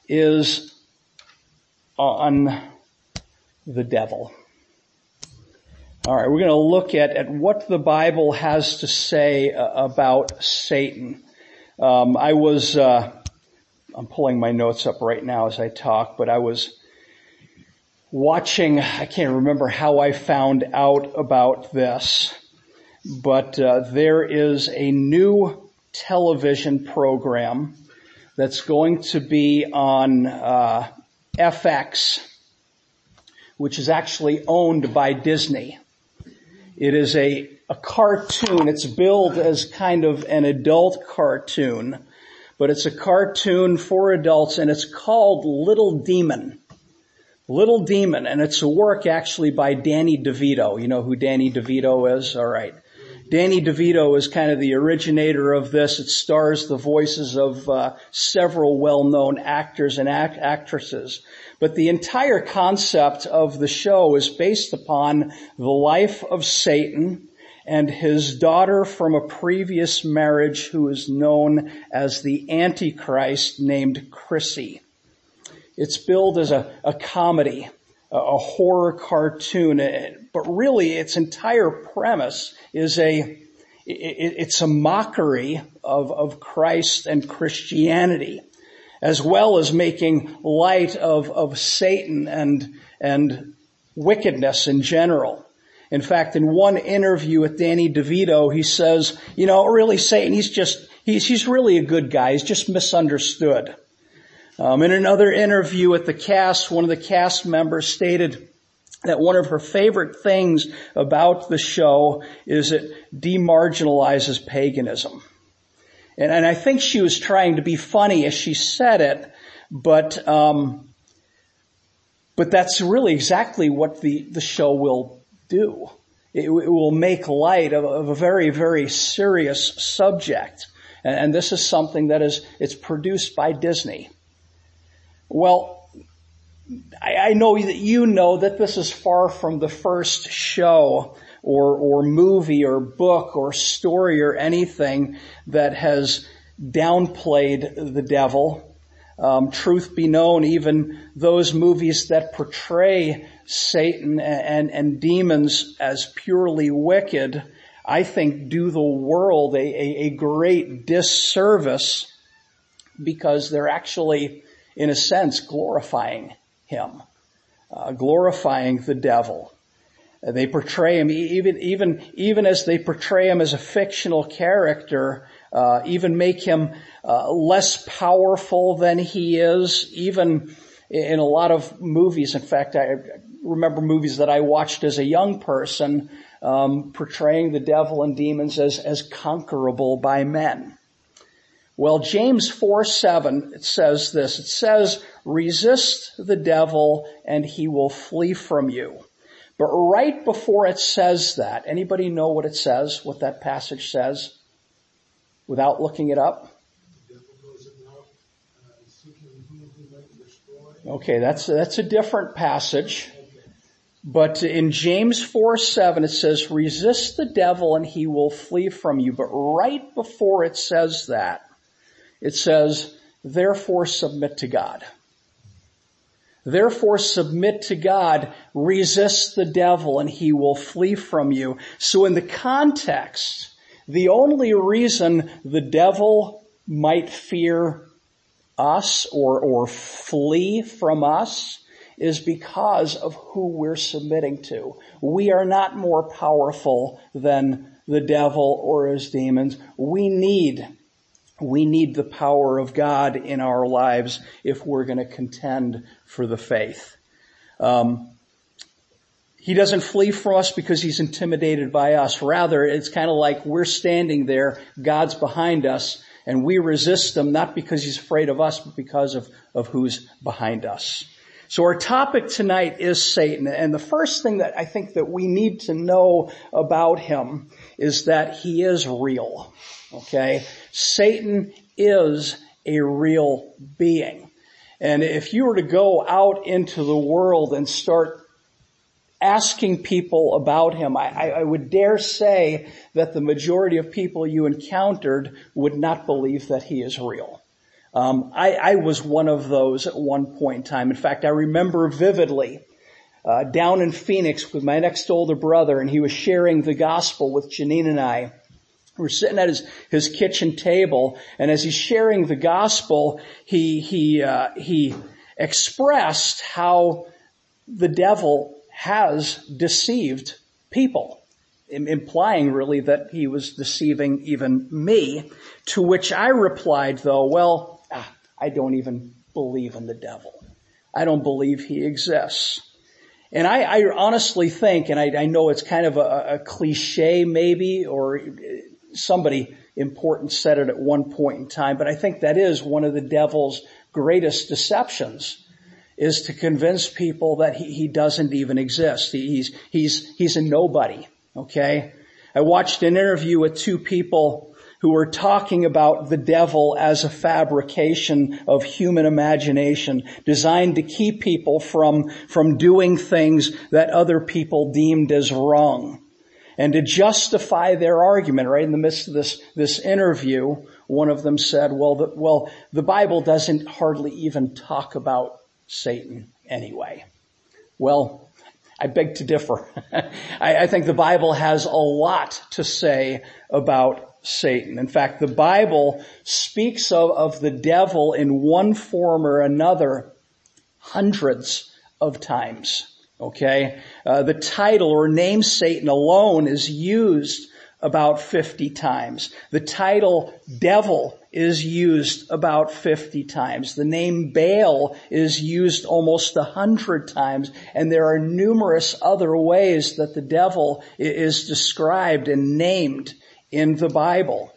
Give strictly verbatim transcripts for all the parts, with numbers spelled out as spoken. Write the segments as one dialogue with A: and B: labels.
A: is on the devil. All right, we're going to look at, at what the Bible has to say uh, about Satan. Um, I was, uh, I'm pulling my notes up right now as I talk, but I was watching, I can't remember how I found out about this, but uh, there is a new television program that's going to be on uh, F X, which is actually owned by Disney. It is a, a cartoon. It's billed as kind of an adult cartoon, but it's a cartoon for adults, and it's called Little Demon. Little Demon, and it's a work actually by Danny DeVito. You know who Danny DeVito is? All right. Danny DeVito is kind of the originator of this. It stars the voices of uh, several well-known actors and act- actresses. But the entire concept of the show is based upon the life of Satan and his daughter from a previous marriage who is known as the Antichrist named Chrissy. It's billed as a, a comedy, a, a horror cartoon, but really its entire premise is a, it, it's a mockery of, of Christ and Christianity, as well as making light of, of Satan and, and wickedness in general. In fact, in one interview with Danny DeVito, he says, you know, really Satan, he's just, he's, he's really a good guy. He's just misunderstood. Um, in another interview with the cast, one of the cast members stated that one of her favorite things about the show is it demarginalizes paganism. And, and I think she was trying to be funny as she said it, but um, but that's really exactly what the, the show will do. It, it will make light of, of a very, very serious subject. And, and this is something that is, it's produced by Disney. Well, I, I know that you know that this is far from the first show or, or movie or book or story or anything that has downplayed the devil. Um, truth be known, even those movies that portray Satan and, and demons as purely wicked, I think do the world a, a, a great disservice because they're actually, in a sense, glorifying him, uh, glorifying the devil. Uh, they portray him, even, even, even as they portray him as a fictional character, uh, even make him, uh, less powerful than he is, even in a lot of movies. In fact, I remember movies that I watched as a young person, um, portraying the devil and demons as, as conquerable by men. Well, James four seven, it says this. It says, resist the devil and he will flee from you. But right before it says that, anybody know what it says, what that passage says, without looking it up? Okay, that's, that's a different passage. But in James four seven, it says, resist the devil and he will flee from you. But right before it says that, it says, therefore submit to God. Therefore submit to God, resist the devil, and he will flee from you. So in the context, the only reason the devil might fear us or, or flee from us is because of who we're submitting to. We are not more powerful than the devil or his demons. We need We need the power of God in our lives if we're going to contend for the faith. Um, he doesn't flee from us because he's intimidated by us. Rather, it's kind of like we're standing there, God's behind us, and we resist him not because he's afraid of us, but because of, of who's behind us. So our topic tonight is Satan. And the first thing that I think that we need to know about him is that he is real. Okay? Satan is a real being. And if you were to go out into the world and start asking people about him, I, I would dare say that the majority of people you encountered would not believe that he is real. Um, I, I was one of those at one point in time. In fact, I remember vividly uh, down in Phoenix with my next older brother, and he was sharing the gospel with Janine and I. We're sitting at his, his kitchen table, and as he's sharing the gospel, he he uh, he expressed how the devil has deceived people, implying really that he was deceiving even me. To which I replied, though, well, ah, I don't even believe in the devil. I don't believe he exists. And I, I honestly think, and I, I know it's kind of a, a cliche maybe, or somebody important said it at one point in time, but I think that is one of the devil's greatest deceptions, is to convince people that he, he doesn't even exist. He, he's, he's, he's a nobody. Okay. I watched an interview with two people who were talking about the devil as a fabrication of human imagination designed to keep people from, from doing things that other people deemed as wrong. And to justify their argument, right in the midst of this, this interview, one of them said, well, the, well, the Bible doesn't hardly even talk about Satan anyway. Well, I beg to differ. I, I think the Bible has a lot to say about Satan. In fact, the Bible speaks of, of the devil in one form or another hundreds of times. Okay? Uh, the title or name Satan alone is used about fifty times. The title devil is used about fifty times. The name Baal is used almost a hundred times. And there are numerous other ways that the devil is described and named in the Bible.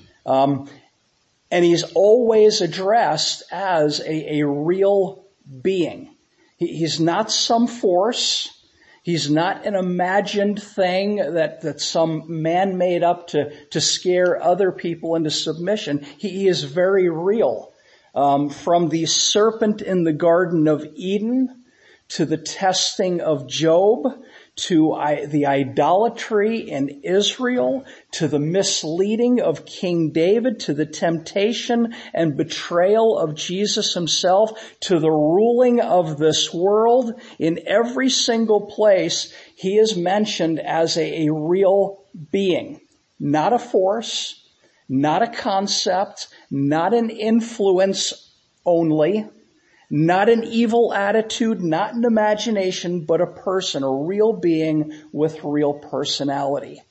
A: Um, and he's always addressed as a, a real being. He, he's not some force. He's not an imagined thing that, that some man made up to, to scare other people into submission. He, he is very real. Um, from the serpent in the Garden of Eden to the testing of Job, to I, the idolatry in Israel, to the misleading of King David, to the temptation and betrayal of Jesus himself, to the ruling of this world. In every single place, he is mentioned as a, a real being, not a force, not a concept, not an influence only, not an evil attitude, not an imagination, but a person, a real being with real personality.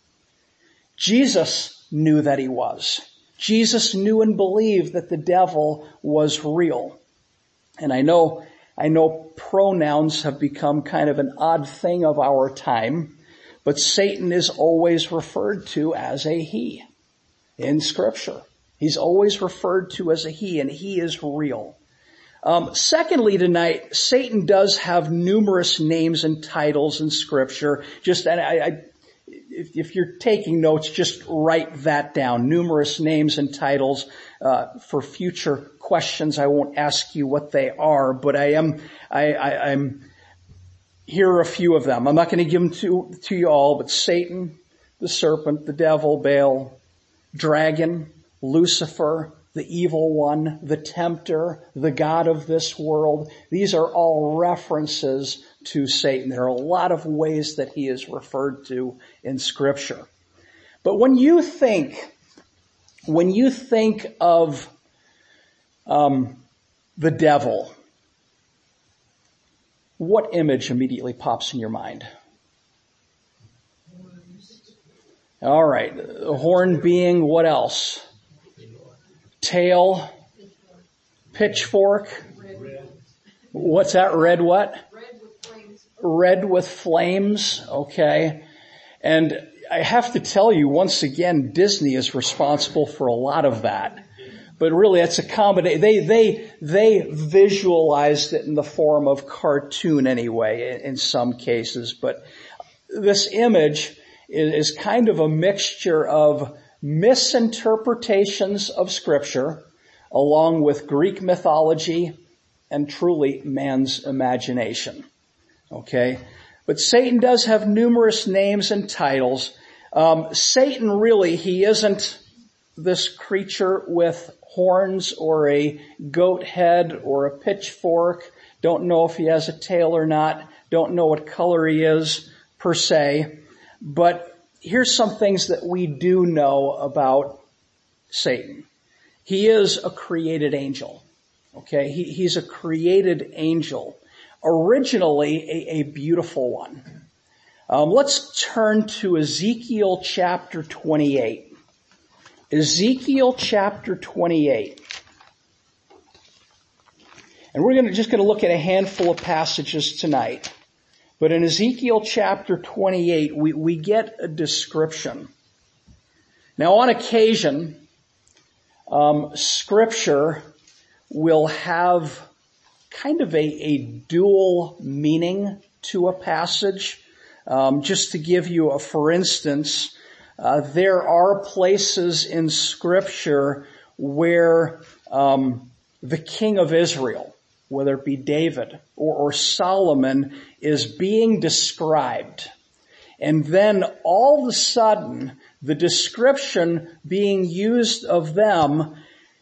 A: Jesus knew that he was. Jesus knew and believed that the devil was real. And I know, I know pronouns have become kind of an odd thing of our time, but Satan is always referred to as a he in Scripture. He's always referred to as a he, and he is real. Um, secondly, tonight, Satan does have numerous names and titles in Scripture. Just, and I, I if, if you're taking notes, just write that down. Numerous names and titles. Uh, for future questions, I won't ask you what they are, but I am, I, I, I'm. Here are a few of them. I'm not going to give them to to you all, but Satan, the serpent, the devil, Baal, dragon, Lucifer, the evil one, the tempter, the god of this world. These are all references to Satan. There are a lot of ways that he is referred to in Scripture. But when you think, when you think of um, the devil, what image immediately pops in your mind? All right. The horn being what else? Tail, pitchfork. What's that? Red what?
B: Red with flames.
A: Red with flames. Okay. And I have to tell you once again, Disney is responsible for a lot of that. But really, it's a combination. They, they, they visualized it in the form of cartoon anyway, in some cases. But this image is kind of a mixture of misinterpretations of Scripture, along with Greek mythology and truly man's imagination. Okay? But Satan does have numerous names and titles. Um, Satan really, he isn't this creature with horns or a goat head or a pitchfork. Don't know if he has a tail or not. Don't know what color he is per se. But here's some things that we do know about Satan. He is a created angel. Okay, he, he's a created angel. Originally a, a beautiful one. Um, let's turn to Ezekiel chapter twenty-eight. Ezekiel chapter twenty-eight. And we're gonna, just going to look at a handful of passages tonight. But in Ezekiel chapter twenty-eight, we, we get a description. Now on occasion, um, Scripture will have kind of a, a dual meaning to a passage. Um, just to give you a for instance, uh, there are places in Scripture where um, the king of Israel, whether it be David or, or Solomon, is being described. And then all of a sudden, the description being used of them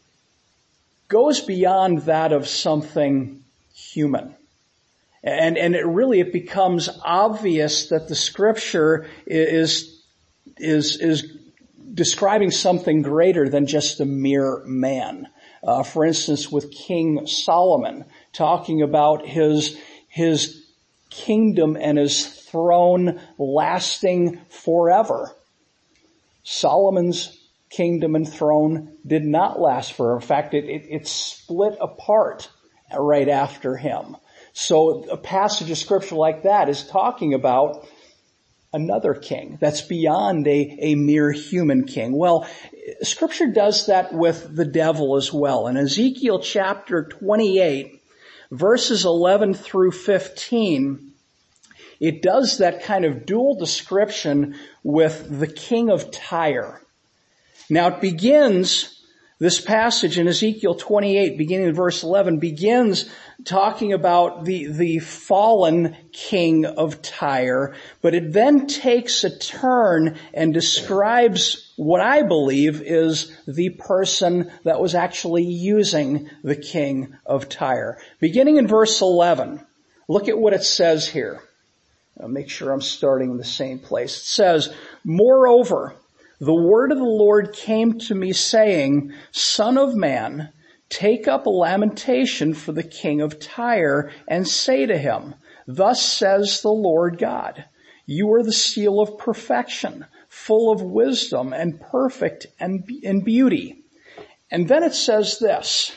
A: goes beyond that of something human. And, and it really, it becomes obvious that the Scripture is, is, is describing something greater than just a mere man. Uh, for instance, with King Solomon, talking about his, his kingdom and his throne lasting forever. Solomon's kingdom and throne did not last forever. In fact, it, it, it split apart right after him. So a passage of Scripture like that is talking about another king that's beyond a, a mere human king. Well, Scripture does that with the devil as well. In Ezekiel chapter twenty-eight, verses eleven through fifteen, it does that kind of dual description with the king of Tyre. Now it begins, this passage in Ezekiel twenty-eight, beginning in verse eleven, begins talking about the, the fallen king of Tyre, but it then takes a turn and describes what I believe is the person that was actually using the king of Tyre. Beginning in verse eleven, look at what it says here. I'll make sure I'm starting in the same place. It says, "Moreover, the word of the Lord came to me saying, Son of man, take up a lamentation for the king of Tyre and say to him, Thus says the Lord God, you are the seal of perfection, full of wisdom and perfect and in beauty. And then it says this,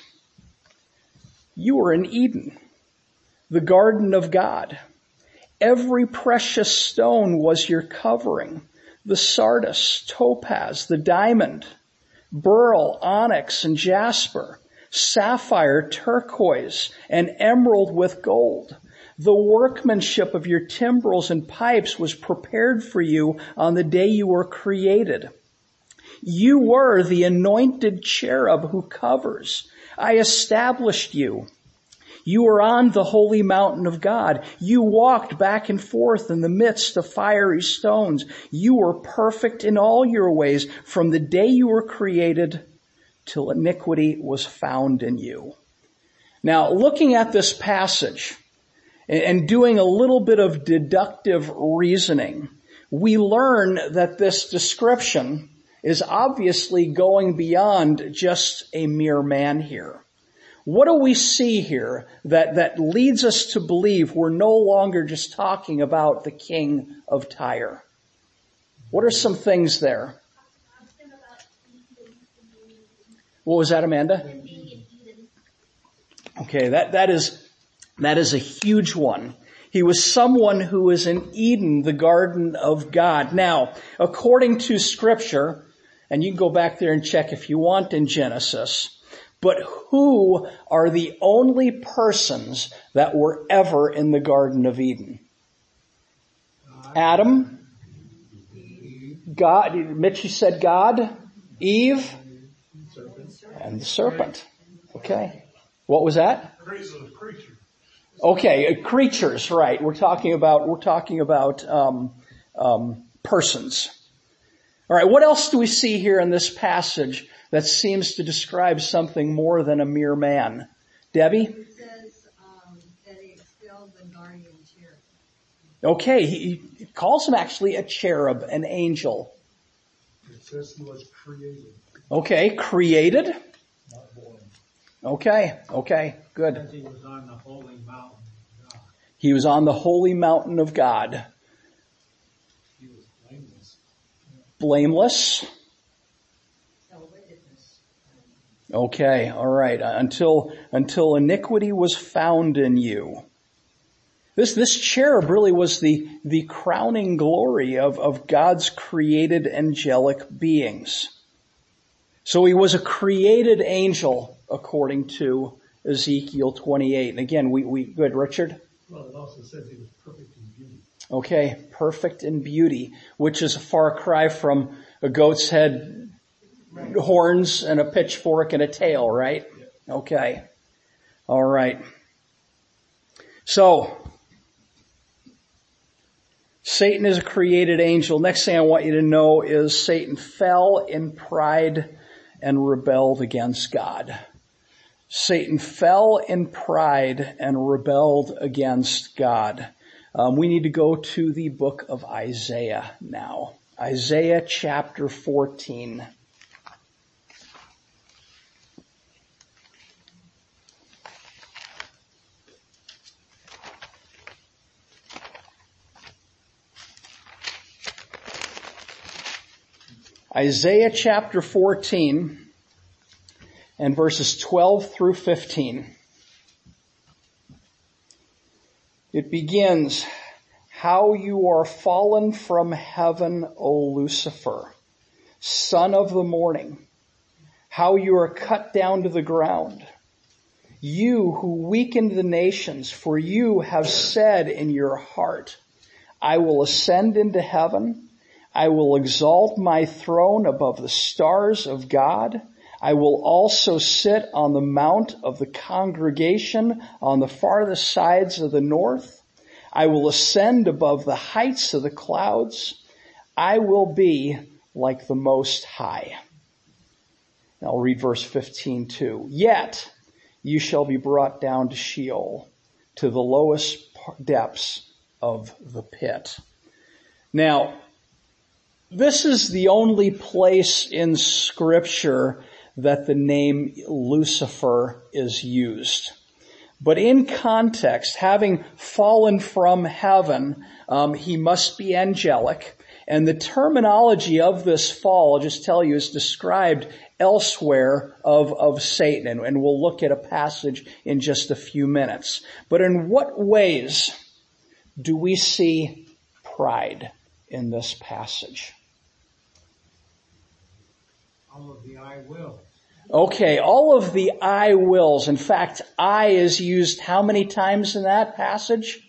A: you are in Eden, the garden of God. Every precious stone was your covering. The sardius, topaz, the diamond, beryl, onyx, and jasper, sapphire, turquoise, and emerald with gold. The workmanship of your timbrels and pipes was prepared for you on the day you were created. You were the anointed cherub who covers. I established you. You were on the holy mountain of God. You walked back and forth in the midst of fiery stones. You were perfect in all your ways from the day you were created till iniquity was found in you." Now, looking at this passage and doing a little bit of deductive reasoning, we learn that this description is obviously going beyond just a mere man here. What do we see here that, that leads us to believe we're no longer just talking about the king of Tyre? What are some things there? What was that, Amanda? Okay, that, that is, that is a huge one. He was someone who was in Eden, the garden of God. Now, according to Scripture, and you can go back there and check if you want in Genesis, but who are the only persons that were ever in the Garden of Eden? Adam, God, Mitchie said God, Eve, and the serpent. Okay. What was that? Okay, creatures, right. We're talking about, we're talking about, um, um, persons. All right, what else do we see here in this passage that seems to describe something more than a mere man. Debbie?
B: It says um, that he expelled the guardian cherub.
A: Okay, he, he calls him actually a cherub, an angel.
C: It says he was created.
A: Okay, created.
C: Not born.
A: Okay, okay, good.
D: Because he was on the holy mountain of God.
A: He was on the holy mountain of God.
D: He was blameless.
A: Blameless.
B: No wickedness.
A: Okay, all right. Until until iniquity was found in you. This this cherub really was the the crowning glory of of God's created angelic beings. So he was a created angel according to Ezekiel twenty-eight. And again, we we good, Richard.
C: Well, it also says he was perfect in beauty.
A: Okay, perfect in beauty, which is a far cry from a goat's head, horns, and a pitchfork and a tail, right? Okay. All right. So, Satan is a created angel. Next thing I want you to know is Satan fell in pride and rebelled against God. Satan fell in pride and rebelled against God. Um, we need to go to the book of Isaiah now. Isaiah chapter fourteen. Isaiah chapter fourteen and verses twelve through fifteen. It begins, "How you are fallen from heaven, O Lucifer, son of the morning. How you are cut down to the ground. You who weakened the nations, for you have said in your heart, I will ascend into heaven. I will exalt my throne above the stars of God. I will also sit on the mount of the congregation on the farthest sides of the north. I will ascend above the heights of the clouds. I will be like the Most High." Now I'll read verse fifteen too. "Yet you shall be brought down to Sheol, to the lowest depths of the pit." Now, this is the only place in Scripture that the name Lucifer is used. But in context, having fallen from heaven, um, he must be angelic. And the terminology of this fall, I'll just tell you, is described elsewhere of, of Satan. And, and we'll look at a passage in just a few minutes. But in what ways do we see pride in this passage?
D: All of the I will.
A: Okay, all of the I wills. In fact, I is used how many times in that passage?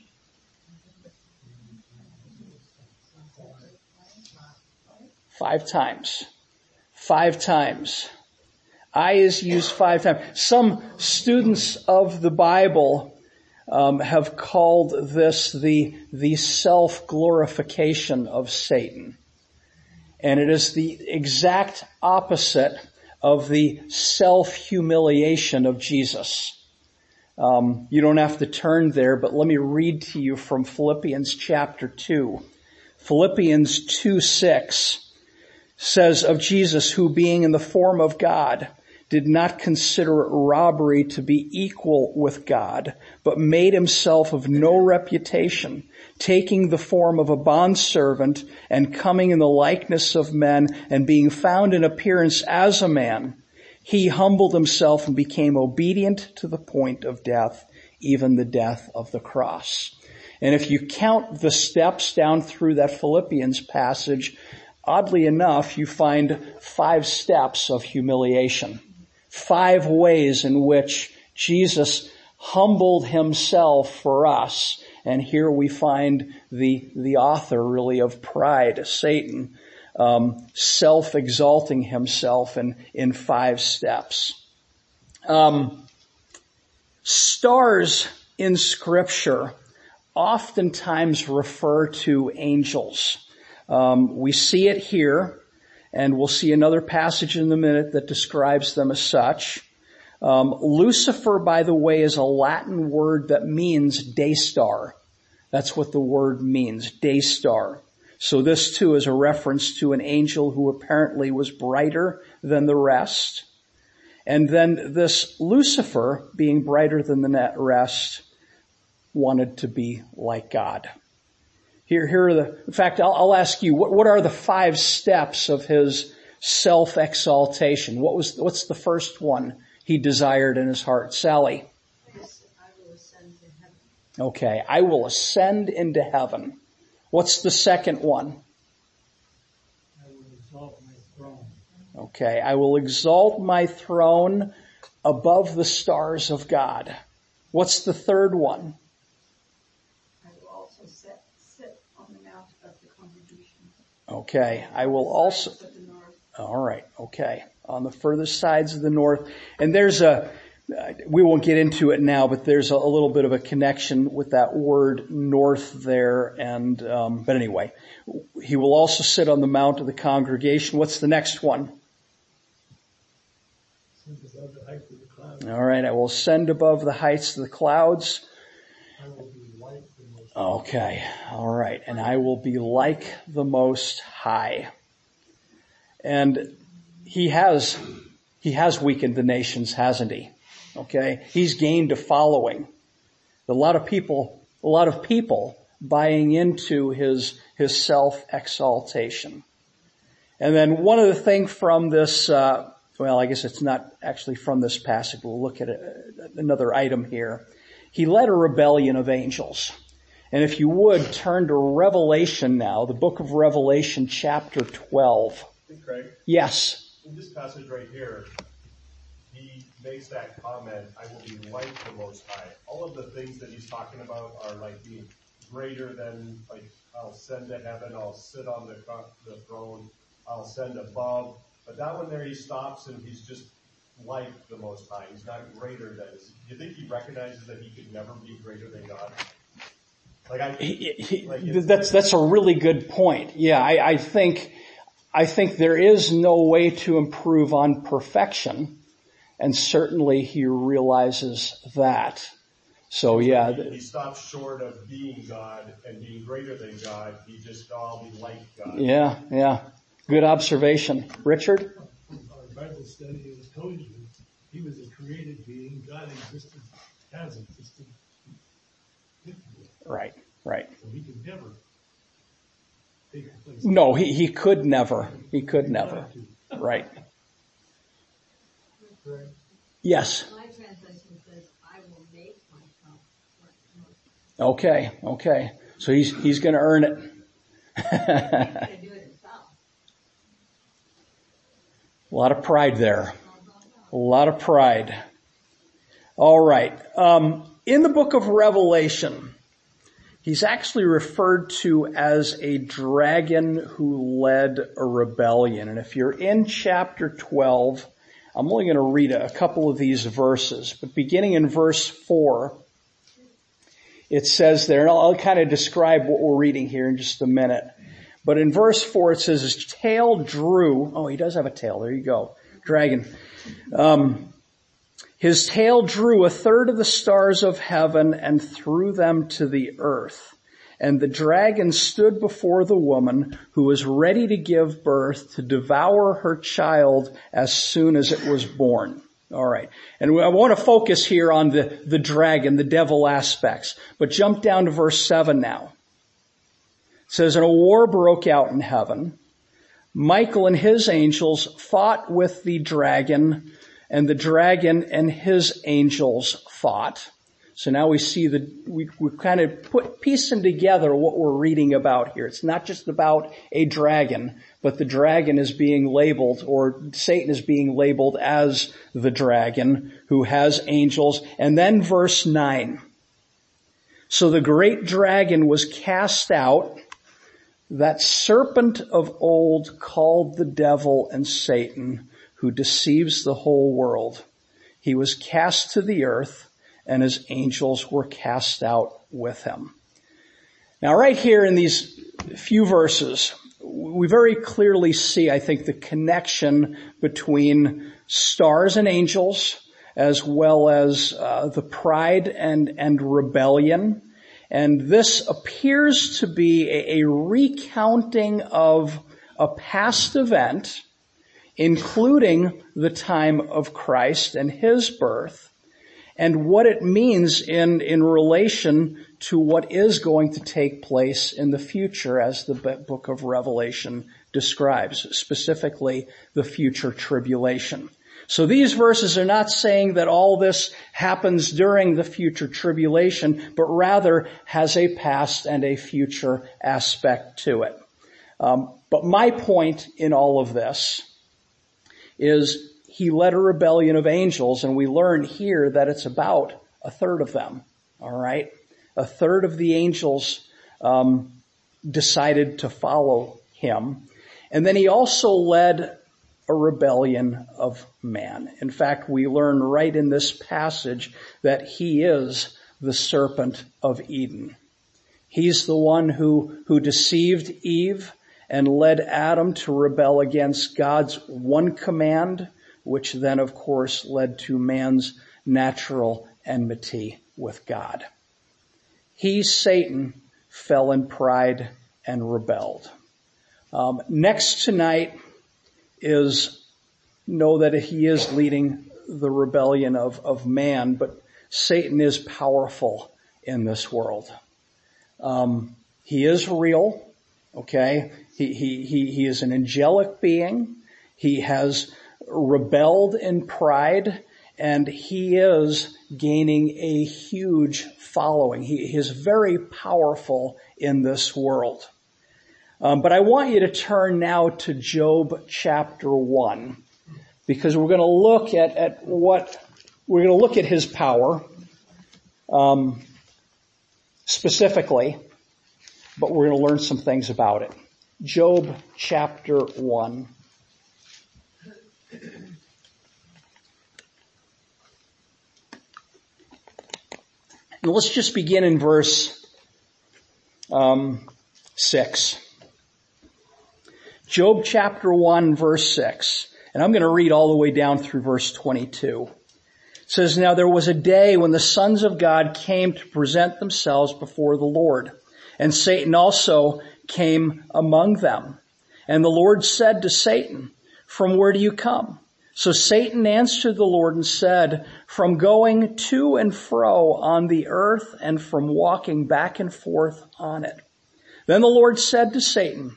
A: Five times. Five times. I is used five times. Some students of the Bible um, have called this the, the self-glorification of Satan. And it is the exact opposite of the self-humiliation of Jesus. Um, you don't have to turn there, but let me read to you from Philippians chapter two. Philippians two six says of Jesus, who being in the form of God, did not consider it robbery to be equal with God, but made himself of no reputation, taking the form of a bondservant and coming in the likeness of men and being found in appearance as a man, he humbled himself and became obedient to the point of death, even the death of the cross. And if you count the steps down through that Philippians passage, oddly enough, you find five steps of humiliation. Five ways in which Jesus humbled himself for us. And here we find the, the author really of pride, Satan, um, self-exalting himself in, in five steps. Um, stars in Scripture oftentimes refer to angels. Um, we see it here. and we'll see another passage in a minute that describes them as such. Um, Lucifer, by the way, is a Latin word that means day star. That's what the word means, day star. So this too is a reference to an angel who apparently was brighter than the rest. And then this Lucifer, being brighter than the rest, wanted to be like God. Here, here are the, in fact, I'll, I'll ask you, what, what are the five steps of his self-exaltation? What was, what's the first one he desired in his heart? Sally?
B: Yes, I will ascend to heaven.
A: Okay, I will ascend into heaven. What's the second one?
D: I will exalt my throne.
A: Okay, I will exalt my throne above the stars of God. What's the third one?
B: I will also sit, sit on the mount of the congregation.
A: Okay, I will also,
B: To the north.
A: all right, okay, on the furthest sides of the north. And there's a, we won't get into it now, but there's a, a little bit of a connection with that word north there. And, um, but anyway, he will also sit on the mount of the congregation. What's the next one?
C: Above the height of the clouds,
A: All right, I will ascend above the heights of the clouds.
C: I will be like the most.
A: Okay, all right, and I will be like the Most High. And he has, he has weakened the nations, hasn't he? Okay, he's gained a following. A lot of people, a lot of people buying into his, his self-exaltation. And then one other thing from this, uh, well, I guess it's not actually from this passage. We'll look at a, another item here. He led a rebellion of angels. And if you would, turn to Revelation now, the book of Revelation, chapter twelve.
E: Hey, Craig,
A: Yes.
E: in this passage right here, he makes that comment, I will be like the Most High. All of the things that he's talking about are like being greater than, like, I'll ascend to heaven, I'll sit on the, the throne, I'll ascend above. But that one there, he stops and he's just like the Most High. He's not greater than. Do you think he recognizes that he could never be greater than God? Like I,
A: He, he,
E: like
A: that's, that's a really good point. Yeah, I, I think, I think there is no way to improve on perfection. And certainly he realizes that. So yeah.
E: he, he stops short of being God and being greater than God. He just, oh, I'll be like God.
A: Yeah, yeah. Good observation. Richard?
C: Our Bible study has told you he was a created being. God existed, has existed.
A: Right, right.
C: So he could never take the place.
A: No, he, he could never. He could never. Right.
C: Right.
A: Yes.
B: My translation says, I will make myself like the
A: Okay, okay. So he's, he's gonna earn it.
B: Most High. He's going to do it himself.
A: A lot of pride there. A lot of pride. All right. Um, in the book of Revelation, he's actually referred to as a dragon who led a rebellion. And if you're in chapter twelve, I'm only going to read a couple of these verses, but beginning in verse four, it says there, and I'll, I'll kind of describe what we're reading here in just a minute. But in verse four, it says, his tail drew, oh, he does have a tail. There you go. Dragon. Um, his tail drew a third of the stars of heaven and threw them to the earth. And the dragon stood before the woman who was ready to give birth to devour her child as soon as it was born. All right. And I want to focus here on the, the dragon, the devil aspects. But jump down to verse seven now. It says, and a war broke out in heaven. Michael and his angels fought with the dragon, and the dragon and his angels fought. So now we see the, we, we kind of put, piecing together what we're reading about here. It's not just about a dragon, but the dragon is being labeled, or Satan is being labeled as the dragon who has angels. And then verse nine. So the great dragon was cast out, that serpent of old called the devil and Satan, who deceives the whole world. He was cast to the earth, and his angels were cast out with him. Now right here in these few verses, we we very clearly see, I think, the connection between stars and angels, as well as uh, the pride and, and rebellion. And this appears to be a, a recounting of a past event, including the time of Christ and his birth, and what it means in, in relation to what is going to take place in the future, as the book of Revelation describes, specifically the future tribulation. So these verses are not saying that all this happens during the future tribulation, but rather has a past and a future aspect to it. Um, but my point in all of this is he led a rebellion of angels, and we learn here that it's about a third of them. All right? A third of the angels um, decided to follow him. And then he also led a rebellion of man. In fact, we learn right in this passage that he is the serpent of Eden. He's the one who, who deceived Eve and led Adam to rebel against God's one command, which then, of course, led to man's natural enmity with God. He, Satan, fell in pride and rebelled. Um, next tonight is know that he is leading the rebellion of, of man, but Satan is powerful in this world. Um, he is real, okay? He, he, he, he is an angelic being. He has rebelled in pride, and he is gaining a huge following. He, he is very powerful in this world. Um, but I want you to turn now to Job chapter one, because we're going to look at, at what, we're going to look at his power, um, specifically, but we're going to learn some things about it. Job chapter one. And let's just begin in verse um, six. Job chapter one, verse six. And I'm going to read all the way down through verse twenty-two. It says, "Now there was a day when the sons of God came to present themselves before the Lord, and Satan also came among them. And the Lord said to Satan, 'From where do you come?' So Satan answered the Lord and said, 'From going to and fro on the earth and from walking back and forth on it.' Then the Lord said to Satan,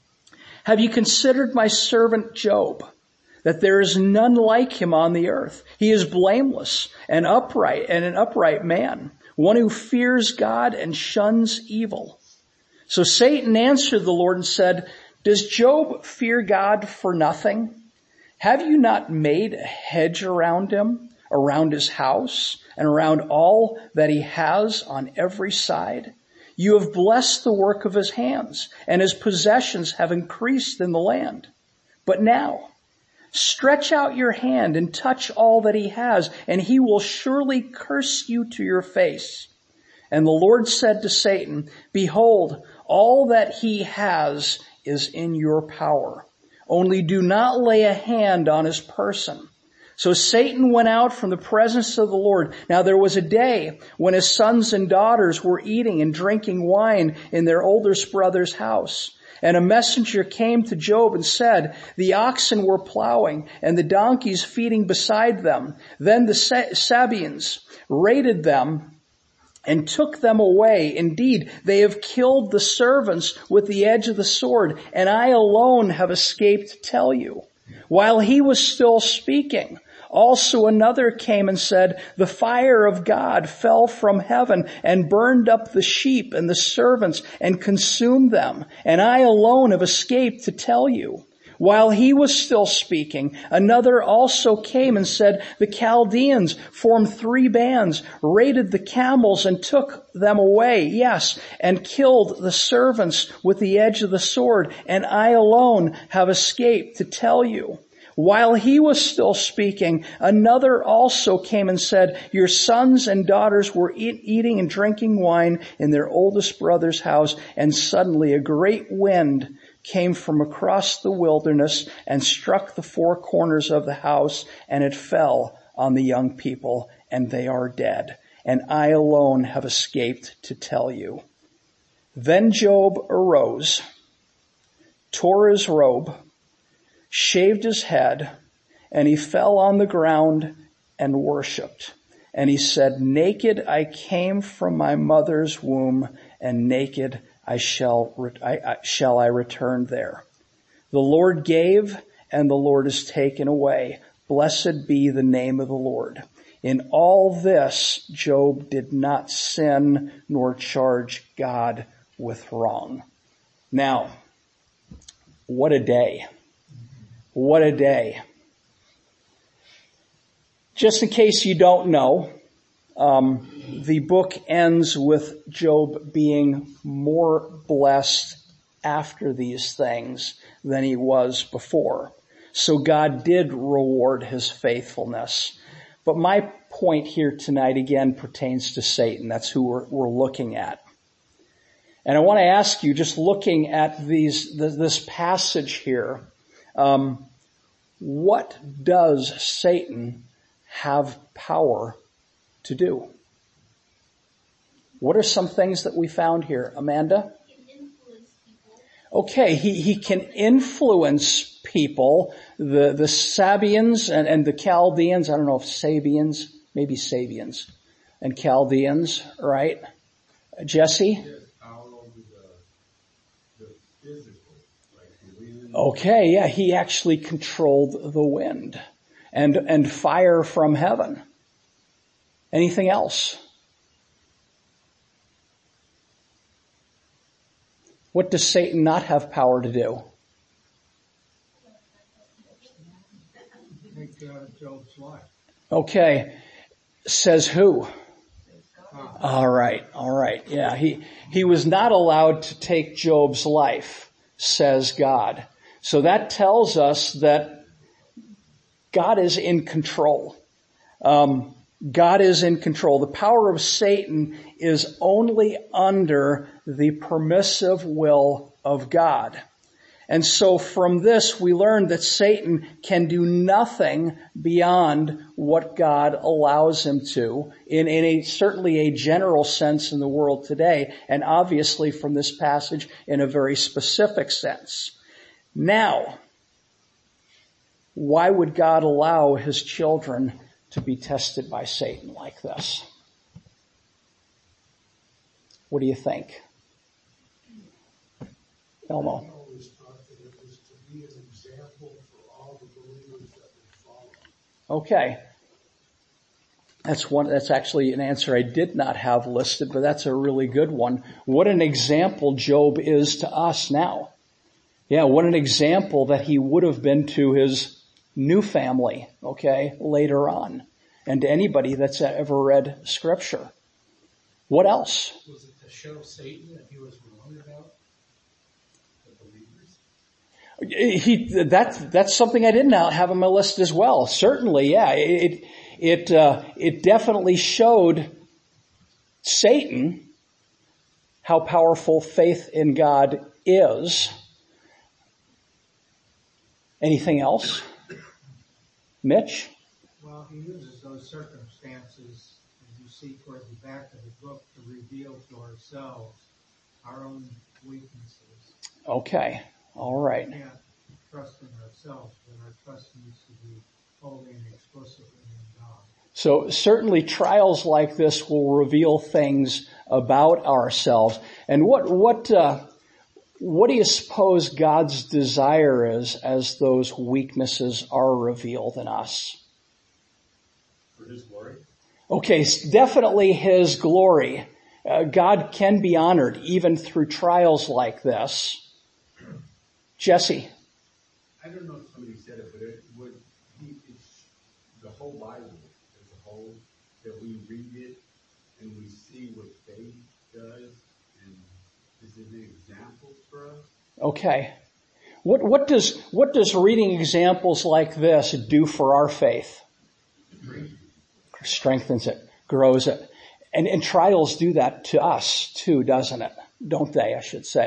A: 'Have you considered my servant Job, that there is none like him on the earth? He is blameless and upright and an upright man, one who fears God and shuns evil.' So Satan answered the Lord and said, 'Does Job fear God for nothing? Have you not made a hedge around him, around his house, and around all that he has on every side? You have blessed the work of his hands, and his possessions have increased in the land. But now, stretch out your hand and touch all that he has, and he will surely curse you to your face.' And the Lord said to Satan, 'Behold, all that he has is in your power. Only do not lay a hand on his person.' So Satan went out from the presence of the Lord. Now there was a day when his sons and daughters were eating and drinking wine in their oldest brother's house. And a messenger came to Job and said, 'The oxen were plowing and the donkeys feeding beside them. Then the Sabeans raided them and took them away. Indeed, they have killed the servants with the edge of the sword, and I alone have escaped to tell you.' While he was still speaking, also another came and said, 'The fire of God fell from heaven and burned up the sheep and the servants and consumed them, and I alone have escaped to tell you.' While he was still speaking, another also came and said, 'The Chaldeans formed three bands, raided the camels and took them away, yes, and killed the servants with the edge of the sword, and I alone have escaped to tell you.' While he was still speaking, another also came and said, 'Your sons and daughters were eat, eating and drinking wine in their oldest brother's house, and suddenly a great wind came from across the wilderness and struck the four corners of the house, and it fell on the young people, and they are dead. And I alone have escaped to tell you. Then Job arose, tore his robe, shaved his head, and he fell on the ground and worshipped. And he said, naked I came from my mother's womb, and naked I shall, I, I, shall I return there. The Lord gave, and the Lord has taken away. Blessed be the name of the Lord. In all this, Job did not sin nor charge God with wrong. Now, what a day. What a day. Just in case you don't know, um, the book ends with Job being more blessed after these things than he was before. So God did reward his faithfulness. But my point here tonight again pertains to Satan. That's who we're, we're looking at. And I want to ask you, just looking at these, this passage here, um, what does Satan have power to do? What are some things that we found here? Amanda?
F: He can influence people.
A: Okay, he, he can influence people. The, the Sabians and, and the Chaldeans, I don't know if Sabians, maybe Sabians and Chaldeans, right? Jesse? Okay, yeah, he actually controlled the wind and, and fire from heaven. Anything else? What does Satan not have power to do?
D: Take uh, Job's life.
A: Okay, says who? All right, all right, yeah, he, he was not allowed to take Job's life, says God. So that tells us that God is in control. Um, God is in control. The power of Satan is only under the permissive will of God. And so from this we learn that Satan can do nothing beyond what God allows him to in, in a certainly a general sense in the world today, and obviously from this passage in a very specific sense. Now, why would God allow his children to be tested by Satan like this? What do you think? Elmo.
C: I always thought that it was to be an example for all the believers that would follow.
A: Okay. That's one, that's actually an answer I did not have listed, but that's a really good one. What an example Job is to us now. Yeah, what an example that he would have been to his new family, okay, later on, and to anybody that's ever read scripture. What else?
G: Was it to show Satan that he was wrong about the believers?
A: He, that's, that's something I did not have on my list as well. Certainly, yeah, it, it, uh, it definitely showed Satan how powerful faith in God is. Anything else? Mitch?
D: Well, he uses those circumstances, as you see toward the back of the book, to reveal to ourselves our own weaknesses.
A: Okay. All right.
D: We can't trust in ourselves, but our trust needs to be wholly and explicitly in God.
A: So certainly trials like this will reveal things about ourselves. And what, what, uh, what do you suppose God's desire is as those weaknesses are revealed in us?
E: For his glory?
A: Okay, definitely his glory. Uh, God can be honored even through trials like this. Jesse?
H: I don't know if somebody said it, but it would be, it's the whole Bible as a whole, that we read it and we see what faith does, and is it an example for us?
A: Okay. What, what does, what does reading examples like this do for our faith? Strengthens it, grows it. And, and trials do that to us too, doesn't it? Don't they, I should say.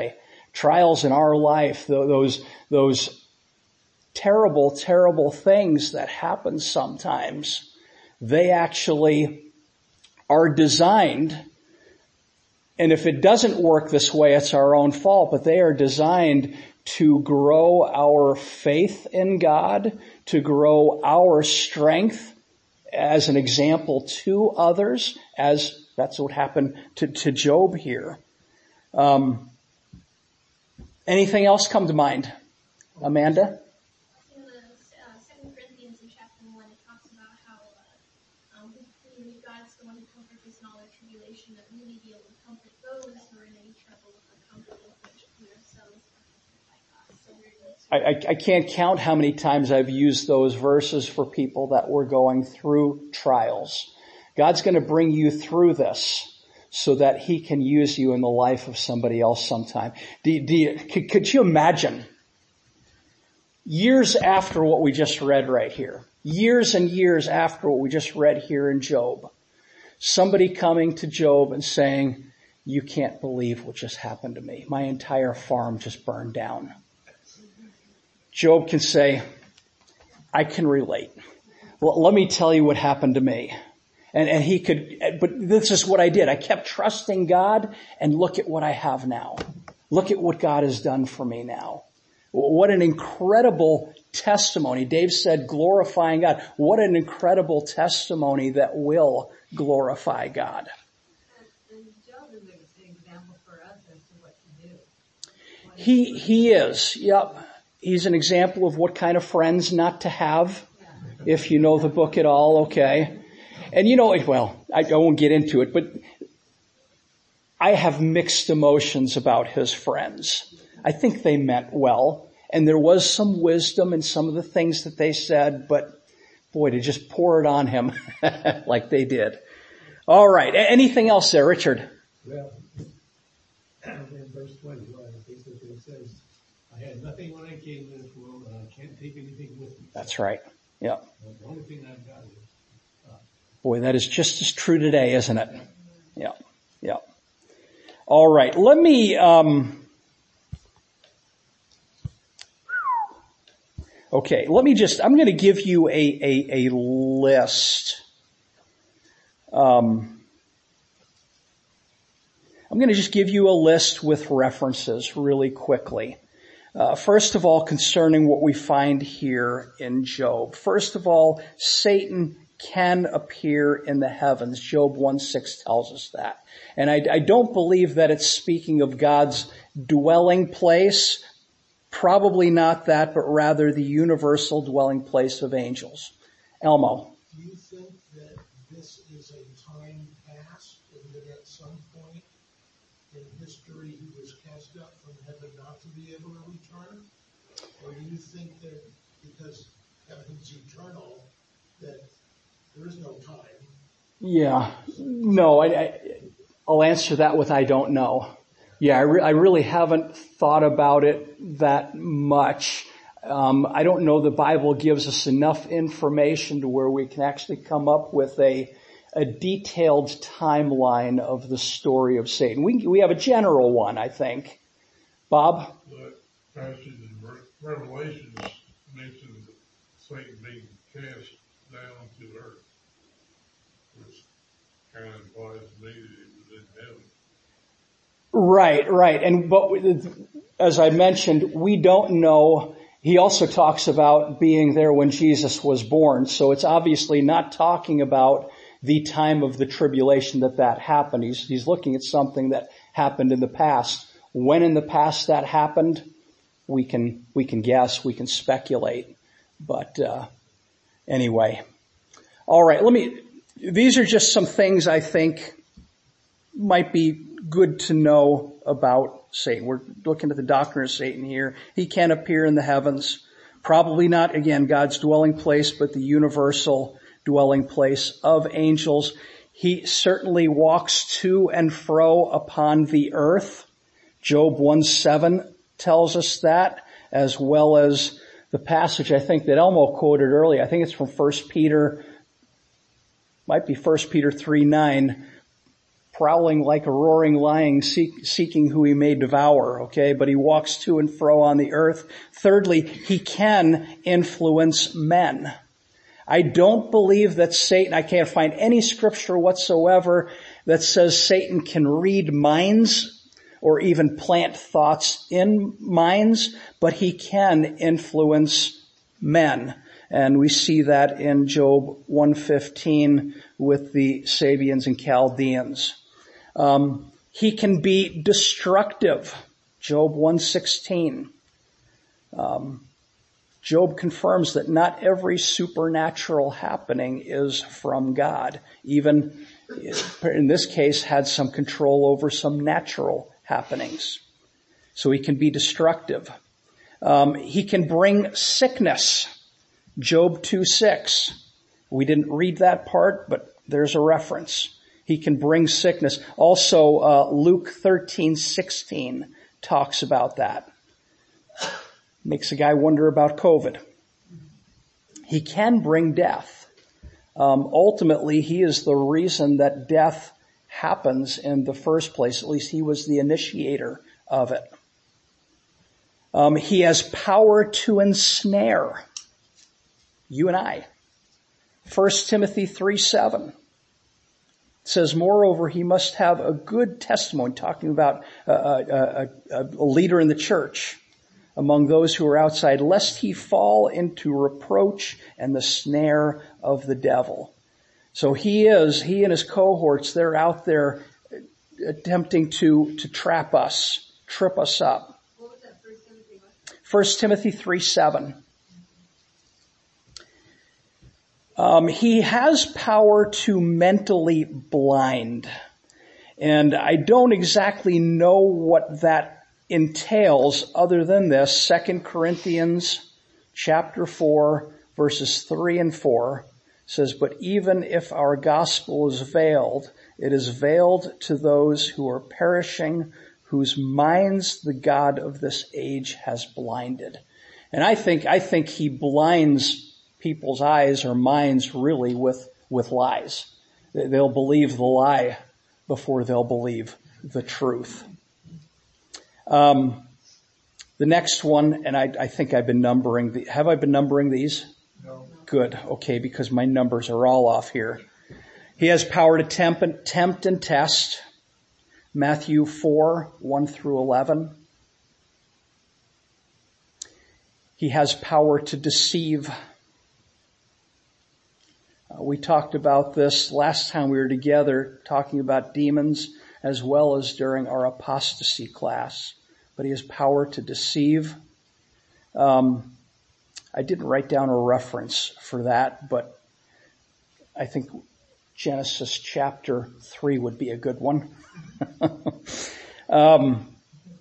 A: Trials in our life, those, those terrible, terrible things that happen sometimes, they actually are designed, and if it doesn't work this way, it's our own fault, but they are designed to grow our faith in God, to grow our strength as an example to others, as that's what happened to, to Job here. Um, anything else come to mind? Amanda?
F: In the uh, Second Corinthians in chapter one, it talks about how uh, um, we, God's the one who comforts us in all our tribulation, that we may be able to comfort those who are in any trouble with our comfort with which we ourselves are comforted by God. So we're
A: I, I, I can't count how many times I've used those verses for people that were going through trials. God's going to bring you through this so that he can use you in the life of somebody else sometime. Do, do you, could, could you imagine years after what we just read right here, years and years after what we just read here in Job, somebody coming to Job and saying, you can't believe what just happened to me. My entire farm just burned down. Job can say, I can relate. Well, let me tell you what happened to me. And, and he could, but this is what I did. I kept trusting God, and look at what I have now. Look at what God has done for me now. What an incredible testimony. Dave said glorifying God. What an incredible testimony that will glorify God.
B: And Job is an example for us as to what to do.
A: He, he is, yep. He's an example of what kind of friends not to have, if you know the book at all, okay. And you know, well, I, I won't get into it, but I have mixed emotions about his friends. I think they meant well, and there was some wisdom in some of the things that they said, but boy, to just pour it on him like they did. All right, anything else there, Richard?
C: Well, in verse twenty-one, I think that it says, I had nothing when I came to this world, and I can't take anything with me.
A: That's right. Yeah.
C: The only thing I've got is
A: Boy, that is just as true today, isn't it? Yeah. Yeah. All right. Let me, um, okay. Let me just, I'm going to give you a, a, a list. Um, I'm going to just give you a list with references really quickly. Uh, first of all, concerning what we find here in Job. First of all, Satan can appear in the heavens. Job one six tells us that. And I, I don't believe that it's speaking of God's dwelling place. Probably not that, but rather the universal dwelling place of angels. Elmo.
G: Do you think that this is a time past and that at some point in history he was cast up from heaven not to be able to return? Or do you think that because heaven's eternal, that there is no time?
A: Yeah. No, I, I, I'll answer that with I don't know. Yeah, I, re- I really haven't thought about it that much. Um, I don't know the Bible gives us enough information to where we can actually come up with a a detailed timeline of the story of Satan. We we have a general one, I think. Bob?
I: The passage in Revelation mentions Satan being cast down to earth, which kind of implies to me that he was in heaven.
A: Right, right. And but as I mentioned, we don't know. He also talks about being there when Jesus was born. So it's obviously not talking about the time of the tribulation that that happened. He's, he's looking at something that happened in the past. When in the past that happened, we can, we can guess, we can speculate. But, uh, anyway. All right. Let me, these are just some things I think might be good to know about Satan. We're looking at the doctrine of Satan here. He can appear in the heavens. Probably not, again, God's dwelling place, but the universal dwelling place of angels. He certainly walks to and fro upon the earth. Job one seven tells us that, as well as the passage I think that Elmo quoted earlier. I think it's from First Peter, might be First Peter three nine. prowling like a roaring lion, seek, seeking who he may devour, okay? But he walks to and fro on the earth. Thirdly, he can influence men. I don't believe that Satan, I can't find any scripture whatsoever that says Satan can read minds or even plant thoughts in minds, but he can influence men. And we see that in Job one fifteen with the Sabians and Chaldeans. Um, he can be destructive. Job one sixteen. Um, Job confirms that not every supernatural happening is from God. Even in this case, had some control over some natural happenings. So he can be destructive. Um, he can bring sickness. Job two six. We didn't read that part, but there's a reference. He can bring sickness. Also, uh, Luke thirteen sixteen talks about that. Makes a guy wonder about COVID. He can bring death. Um, ultimately, he is the reason that death happens in the first place. At least he was the initiator of it. Um, he has power to ensnare you and I. First Timothy three seven says, moreover, he must have a good testimony, talking about a, a, a, a leader in the church among those who are outside, lest he fall into reproach and the snare of the devil. So he is, he and his cohorts, they're out there attempting to, to trap us, trip us up.
B: What was that, First Timothy?
A: First Timothy three seven. Um, he has power to mentally blind. And I don't exactly know what that entails other than this. Second Corinthians chapter four, verses three and four says, but even if our gospel is veiled, it is veiled to those who are perishing, whose minds the God of this age has blinded. And I think, I think he blinds people's eyes or minds really with, with lies. They'll believe the lie before they'll believe the truth. Um, the next one, and I, I think I've been numbering the, have I been numbering these?
D: No.
A: Good. Okay. Because my numbers are all off here. He has power to tempt and, tempt and test. Matthew four, one through eleven. He has power to deceive. Uh, we talked about this last time we were together, talking about demons as well as during our apostasy class. But he has power to deceive. Um, I didn't write down a reference for that, but I think Genesis chapter three would be a good one. um,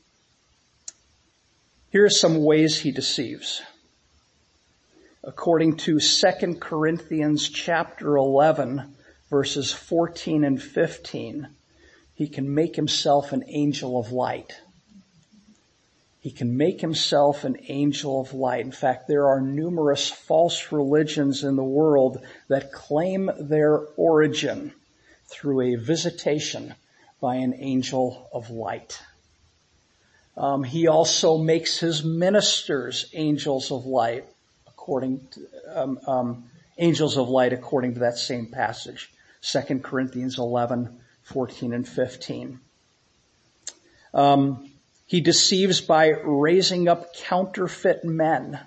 A: here are some ways he deceives. According to Second Corinthians chapter eleven, verses fourteen and fifteen, he can make himself an angel of light. He can make himself an angel of light. In fact, there are numerous false religions in the world that claim their origin through a visitation by an angel of light. Um, he also makes his ministers angels of light, according to, um, um, angels of light according to that same passage, Second Corinthians eleven, fourteen and fifteen. Um, He deceives by raising up counterfeit men.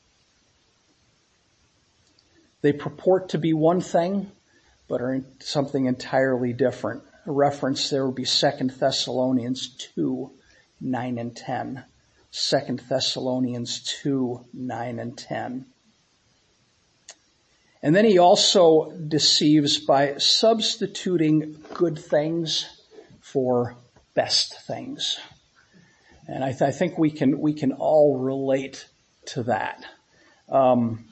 A: They purport to be one thing, but are something entirely different. A reference there would be Second Thessalonians two, nine and ten. Second Thessalonians two, nine and ten. And then he also deceives by substituting good things for best things. And I, th- I think we can we can all relate to that. Um,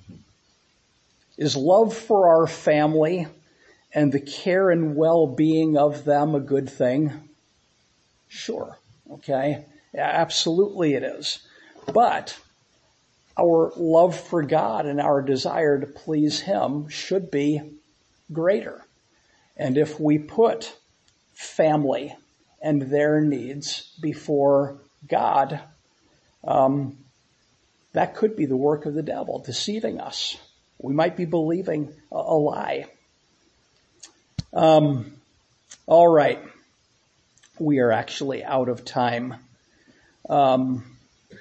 A: is love for our family and the care and well-being of them a good thing? Sure. Okay. Absolutely it is. But our love for God and our desire to please Him should be greater. And if we put family and their needs before God, um, that could be the work of the devil, deceiving us. We might be believing a, a lie. Um, all right. We are actually out of time. Um,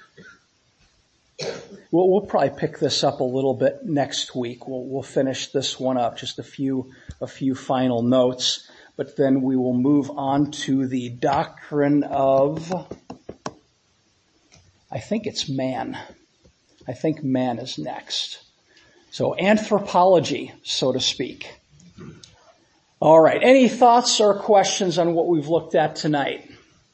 A: we'll, we'll probably pick this up a little bit next week. We'll, we'll finish this one up, just a few, a few final notes, but then we will move on to the doctrine of, I think it's man. I think man is next. So anthropology, so to speak. All right. Any thoughts or questions on what we've looked at tonight?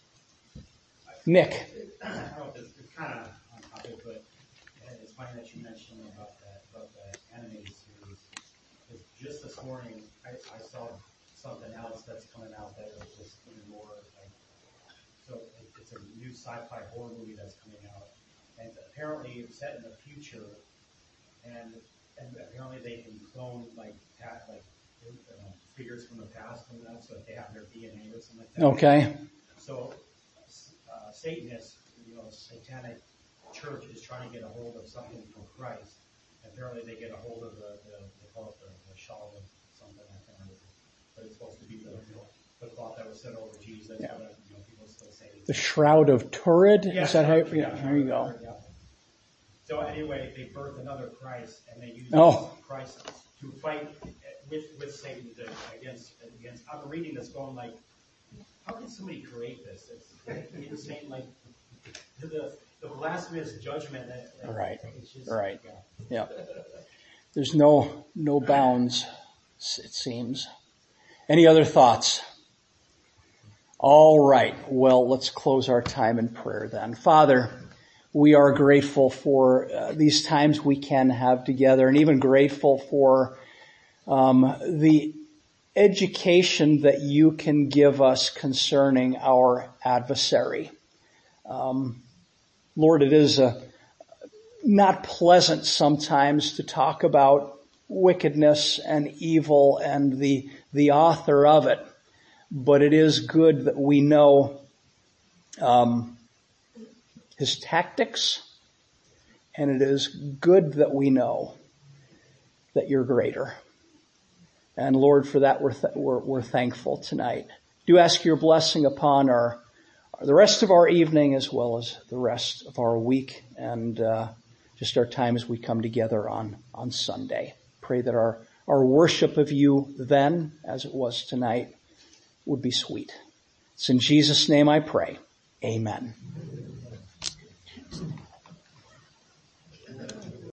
A: Nick.
J: I don't know if it's, it's kind of on topic, but it's funny that you mentioned about that, about the animated series. Because just this morning, I, I saw something else that's coming out that was just even more like, so it, it's a new sci-fi horror movie that's coming out. And apparently it's set in the future, and and apparently they can clone like pat, like uh, figures from the past from that, so if they have their D N A or something like that.
A: Okay.
J: So uh, Satanists, you know, satanic church is trying to get a hold of something from Christ. And apparently they get a hold of the, the they call it the, the shawl of something, I can't remember. But it's supposed to be the, the cloth that was sent over Jesus. Yeah. But, you know, people still say
A: the Shroud of Turin?
J: Yeah,
A: is that how?
J: yeah,
A: Yeah, there you go.
J: Yeah. So anyway, they birthed another Christ, and they used
A: Oh.
J: Christ to fight with with Satan to, against against. I'm reading this, going like, how can somebody create this? It's insane. Like the the blasphemous judgment. That, that
A: Right.
J: It's just,
A: Right.
J: Yeah.
A: Yeah. There's no no bounds, it seems. Any other thoughts? All right. Well, let's close our time in prayer then. Father, we are grateful for uh, these times we can have together, and even grateful for um, the education that you can give us concerning our adversary. Um, Lord, it is uh, not pleasant sometimes to talk about wickedness and evil and the the author of it, but it is good that we know um, his tactics, and it is good that we know that you're greater. And Lord, for that we're, th- we're, we're thankful tonight. Do ask your blessing upon our, the rest of our evening as well as the rest of our week, and uh, just our time as we come together on, on Sunday. Pray that our, our worship of you then, as it was tonight, would be sweet. It's in Jesus' name I pray. Amen.